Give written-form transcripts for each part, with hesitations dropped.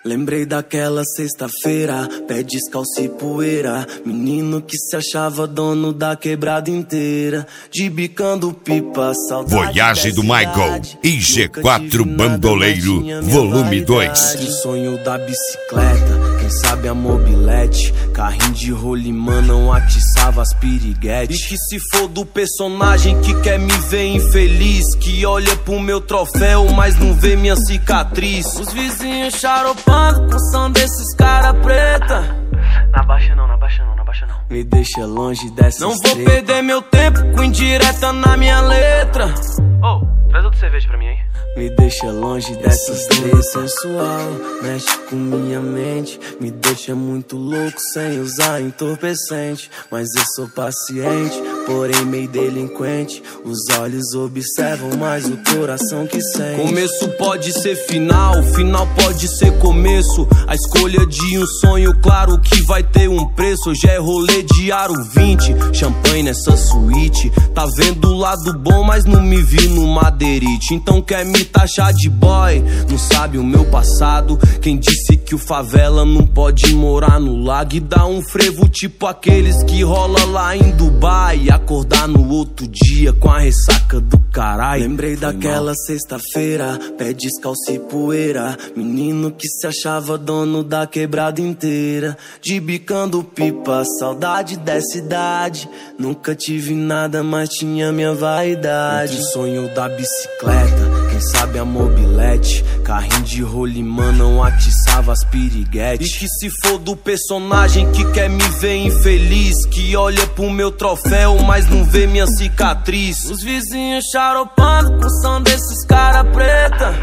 Lembrei daquela sexta-feira, pé descalço e poeira. Menino que se achava dono da quebrada inteira. De bicando pipa, saudade. Voyage do Michael e G4 Bandoleiro, volume 2. O sonho da bicicleta, quem sabe a mobilete. Carrinho de rolimã não atiçava as piriguetes. E que se for do personagem que quer me ver infeliz, que olha pro meu troféu, mas não vê minha cicatriz. Os vizinhos charopando com som desses cara preta. Na baixa não, na baixa não, na baixa não. Me deixa longe dessas Não vou perder meu tempo com indireta na minha letra. Oh, traz outra cerveja pra mim aí. Me deixa longe dessas três sensual, mexe com minha mente, me deixa muito louco sem usar entorpecente. Mas eu sou paciente, porém meio delinquente. Os olhos observam, mas o coração que sente. Começo pode ser final, final pode ser começo. A escolha de um sonho, claro que vai ter um preço. Hoje é rolê de aro 20, champanhe nessa suíte. Tá vendo o lado bom, mas não me vi no madeirite. Então quer me taxar de boy, não sabe o meu passado. Quem disse que o favela não pode morar no lago e dar um frevo tipo aqueles que rola lá em Dubai e acordar no outro dia com a ressaca do caralho. Lembrei daquela sexta-feira, pé descalço e poeira. Menino que se achava dono da quebrada inteira. De bicando pipa, saudade dessa idade. Nunca tive nada, mas tinha minha vaidade. O sonho da bicicleta, quem sabe a mobilete. Carrinho de rolimã não atiçava as piriguetes. E que se for do personagem que quer me ver infeliz, que olha pro meu troféu, mas não vê minha cicatriz. Os vizinhos charopando com som desses cara preta.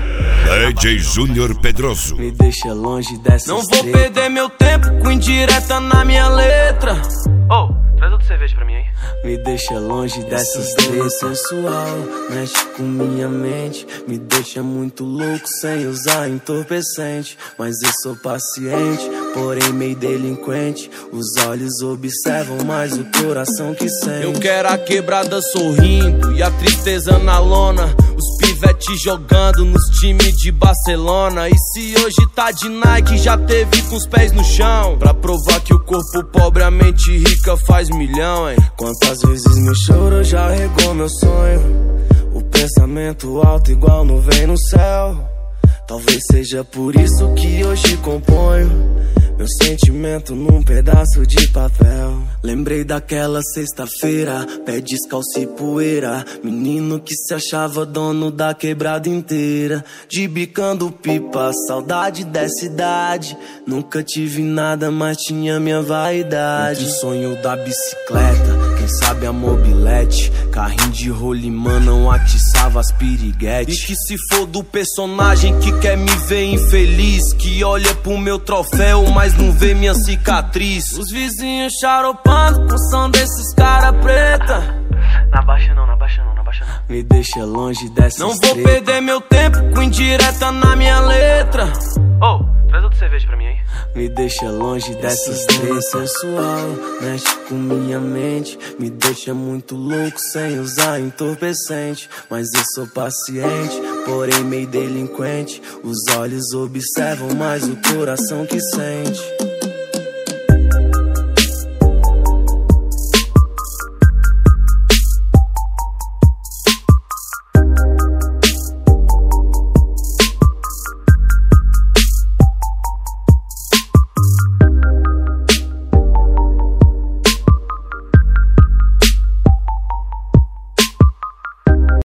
DJ Júnior Pedroso. Me deixa longe dessas Não vou perder meu tempo com indireta na minha letra. Oh, traz outra cerveja pra mim aí. Me deixa longe dessas três sensual, mexe com minha mente, me deixa muito louco sem usar entorpecente. Mas eu sou paciente, porém meio delinquente. Os olhos observam, mas o coração que sente. Eu quero a quebrada sorrindo e a tristeza na lona. Os pivetes jogando nos times de Barcelona. E se hoje tá de Nike, já teve com os pés no chão, pra provar que o corpo pobre, a mente rica faz milhão, hein? Quantas vezes meu choro já regou meu sonho. O pensamento alto igual nuvem no céu. Talvez seja por isso que hoje componho meu sentimento num pedaço de papel. Lembrei daquela sexta-feira, pé descalço e poeira. Menino que se achava dono da quebrada inteira. De bicando pipa, saudade dessa idade. Nunca tive nada, mas tinha minha vaidade. O sonho da bicicleta, quem sabe a mobilete. Carrinho de rolimã não atiçava as piriguetes. E que se for do personagem que quer me ver infeliz, que olha pro meu troféu, mas não vê minha cicatriz. Os vizinhos charopando com som desses cara preta. Na baixa não, na baixa não, na baixa não. Me deixa longe dessas Não vou perder meu tempo com indireta na minha letra. Oh, traz outra cerveja pra mim aí. Me deixa longe dessas três sensual, mexe com minha mente, me deixa muito louco sem usar entorpecente. Mas eu sou paciente, porém meio delinquente. Os olhos observam, mas o coração que sente.